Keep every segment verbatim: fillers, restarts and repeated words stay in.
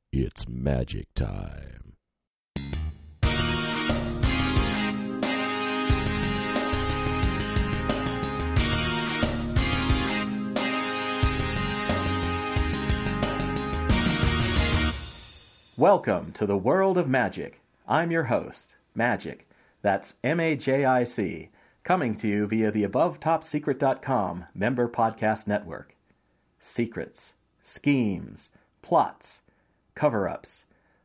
It's magic time. Welcome to the world of magic. I'm your host, Magic. That's M A J I C, coming to you via the above top secret dot com member podcast network. Secrets, schemes, plots, cover-ups,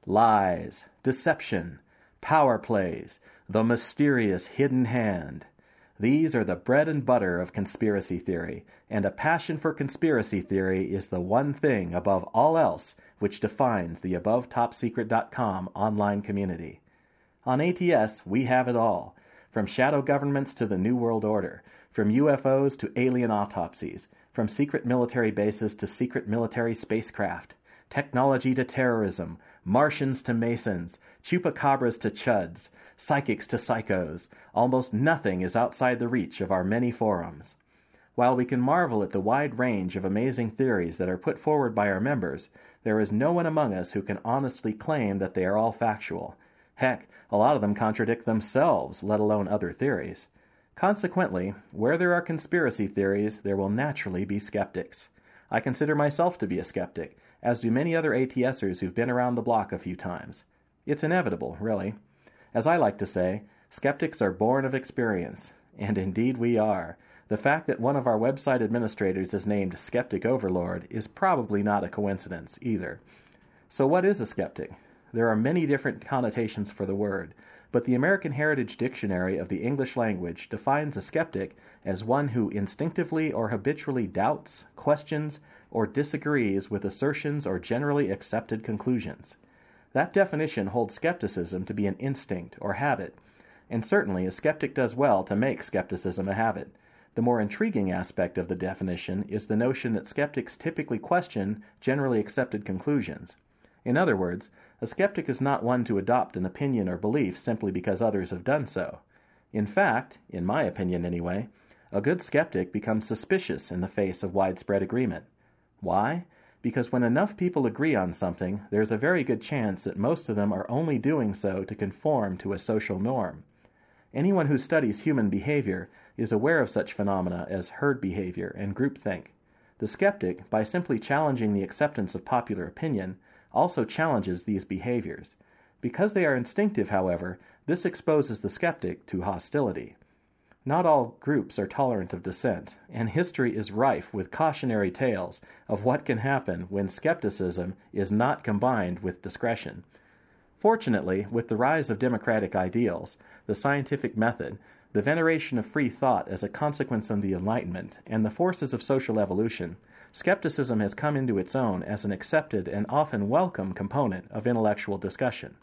lies, deception, power plays, the mysterious hidden hand. These are the bread and butter of conspiracy theory, and a passion for conspiracy theory is the one thing above all else which defines the above top secret dot com online community. On A T S, we have it all, from shadow governments to the New World Order, from U F Os to alien autopsies, from secret military bases to secret military spacecraft, technology to terrorism, Martians to Masons, chupacabras to chuds, psychics to psychos. Almost nothing is outside the reach of our many forums. While we can marvel at the wide range of amazing theories that are put forward by our members, there is no one among us who can honestly claim that they are all factual. Heck, a lot of them contradict themselves, let alone other theories. Consequently, where there are conspiracy theories, there will naturally be skeptics. I consider myself to be a skeptic, as do many other ATSers who've been around the block a few times. It's inevitable, really. As I like to say, skeptics are born of experience, and indeed we are. The fact that one of our website administrators is named Skeptic Overlord is probably not a coincidence either. So what is a skeptic? There are many different connotations for the word, but the American Heritage Dictionary of the English language defines a skeptic as one who instinctively or habitually doubts, questions, or disagrees with assertions or generally accepted conclusions. That definition holds skepticism to be an instinct or habit, and certainly a skeptic does well to make skepticism a habit. The more intriguing aspect of the definition is the notion that skeptics typically question generally accepted conclusions. In other words, a skeptic is not one to adopt an opinion or belief simply because others have done so. In fact, in my opinion anyway, a good skeptic becomes suspicious in the face of widespread agreement. Why? Because when enough people agree on something, there's a very good chance that most of them are only doing so to conform to a social norm. Anyone who studies human behavior is aware of such phenomena as herd behavior and groupthink. The skeptic, by simply challenging the acceptance of popular opinion, also challenges these behaviors. Because they are instinctive, however, this exposes the skeptic to hostility. Not all groups are tolerant of dissent, and history is rife with cautionary tales of what can happen when skepticism is not combined with discretion. Fortunately, with the rise of democratic ideals, the scientific method, the veneration of free thought as a consequence of the Enlightenment, and the forces of social evolution, skepticism has come into its own as an accepted and often welcome component of intellectual discussion.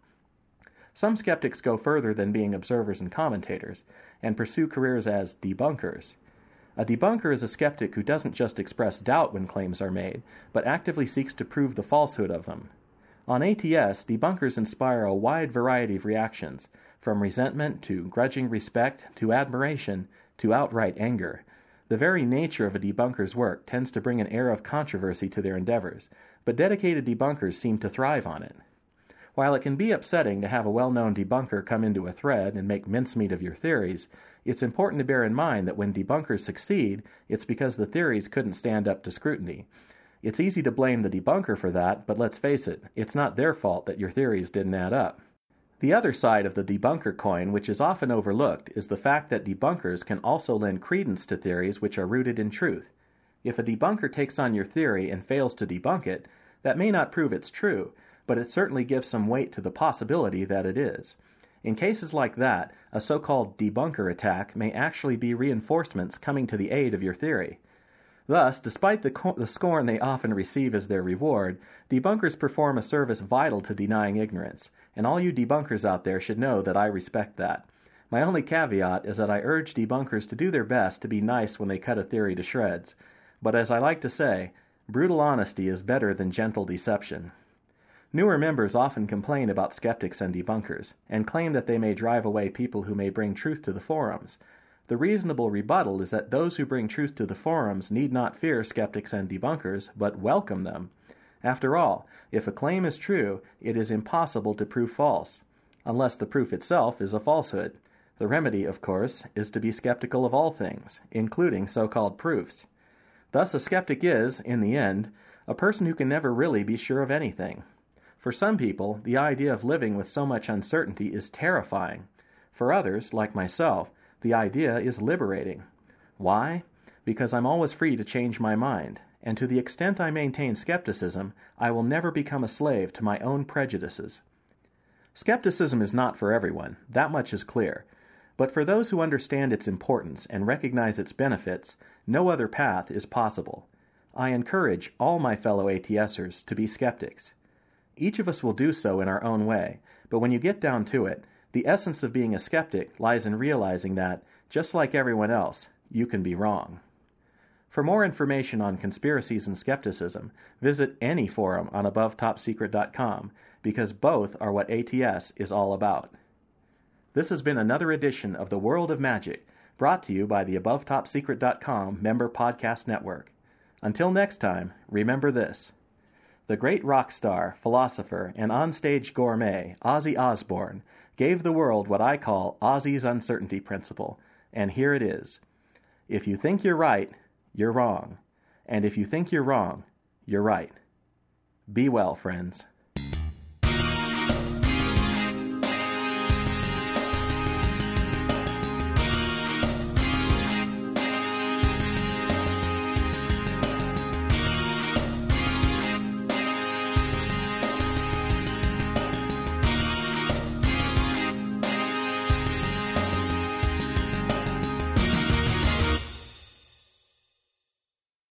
Some skeptics go further than being observers and commentators, and pursue careers as debunkers. A debunker is a skeptic who doesn't just express doubt when claims are made, but actively seeks to prove the falsehood of them. On A T S, debunkers inspire a wide variety of reactions, from resentment to grudging respect to admiration to outright anger. The very nature of a debunker's work tends to bring an air of controversy to their endeavors, but dedicated debunkers seem to thrive on it. While it can be upsetting to have a well-known debunker come into a thread and make mincemeat of your theories, it's important to bear in mind that when debunkers succeed, it's because the theories couldn't stand up to scrutiny. It's easy to blame the debunker for that, but let's face it, it's not their fault that your theories didn't add up. The other side of the debunker coin, which is often overlooked, is the fact that debunkers can also lend credence to theories which are rooted in truth. If a debunker takes on your theory and fails to debunk it, that may not prove it's true, but it certainly gives some weight to the possibility that it is. In cases like that, a so-called debunker attack may actually be reinforcements coming to the aid of your theory. Thus, despite the, co- the scorn they often receive as their reward, debunkers perform a service vital to denying ignorance, and all you debunkers out there should know that I respect that. My only caveat is that I urge debunkers to do their best to be nice when they cut a theory to shreds. But as I like to say, brutal honesty is better than gentle deception. Newer members often complain about skeptics and debunkers, and claim that they may drive away people who may bring truth to the forums. The reasonable rebuttal is that those who bring truth to the forums need not fear skeptics and debunkers, but welcome them. After all, if a claim is true, it is impossible to prove false, unless the proof itself is a falsehood. The remedy, of course, is to be skeptical of all things, including so-called proofs. Thus, a skeptic is, in the end, a person who can never really be sure of anything. For some people, the idea of living with so much uncertainty is terrifying. For others, like myself, the idea is liberating. Why? Because I'm always free to change my mind, and to the extent I maintain skepticism, I will never become a slave to my own prejudices. Skepticism is not for everyone, that much is clear. But for those who understand its importance and recognize its benefits, no other path is possible. I encourage all my fellow ATSers to be skeptics. Each of us will do so in our own way, but when you get down to it, the essence of being a skeptic lies in realizing that, just like everyone else, you can be wrong. For more information on conspiracies and skepticism, visit any forum on above top secret dot com, because both are what A T S is all about. This has been another edition of The World of Magic, brought to you by the above top secret dot com member podcast network. Until next time, remember this. The great rock star, philosopher, and onstage gourmet, Ozzy Osbourne, gave the world what I call Ozzy's uncertainty principle, and here it is. If you think you're right, you're wrong. And if you think you're wrong, you're right. Be well, friends.